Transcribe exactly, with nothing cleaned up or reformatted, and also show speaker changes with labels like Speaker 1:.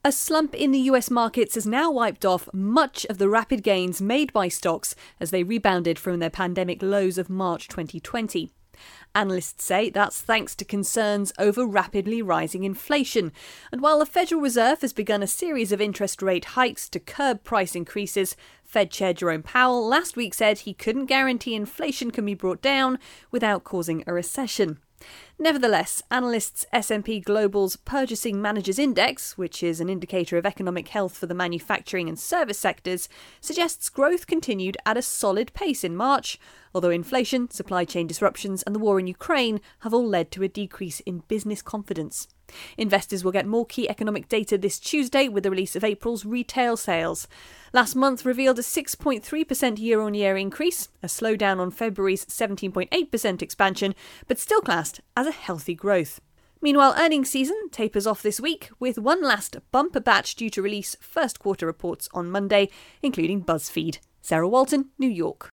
Speaker 1: A slump in the U S markets has now wiped off much of the rapid gains made by stocks as they rebounded from their pandemic lows of March twenty twenty. Analysts say that's thanks to concerns over rapidly rising inflation. And while the Federal Reserve has begun a series of interest rate hikes to curb price increases, Fed Chair Jerome Powell last week said he couldn't guarantee inflation can be brought down without causing a recession. Nevertheless, analysts' S and P Global's Purchasing Managers Index, which is an indicator of economic health for the manufacturing and service sectors, suggests growth continued at a solid pace in March, although inflation, supply chain disruptions and the war in Ukraine have all led to a decrease in business confidence. Investors will get more key economic data this Tuesday with the release of April's retail sales. Last month revealed a six point three percent year-on-year increase, a slowdown on February's seventeen point eight percent expansion, but still classed as a healthy growth. Meanwhile, earnings season tapers off this week, with one last bumper batch due to release first quarter reports on Monday, including BuzzFeed. Sarah Walton, New York.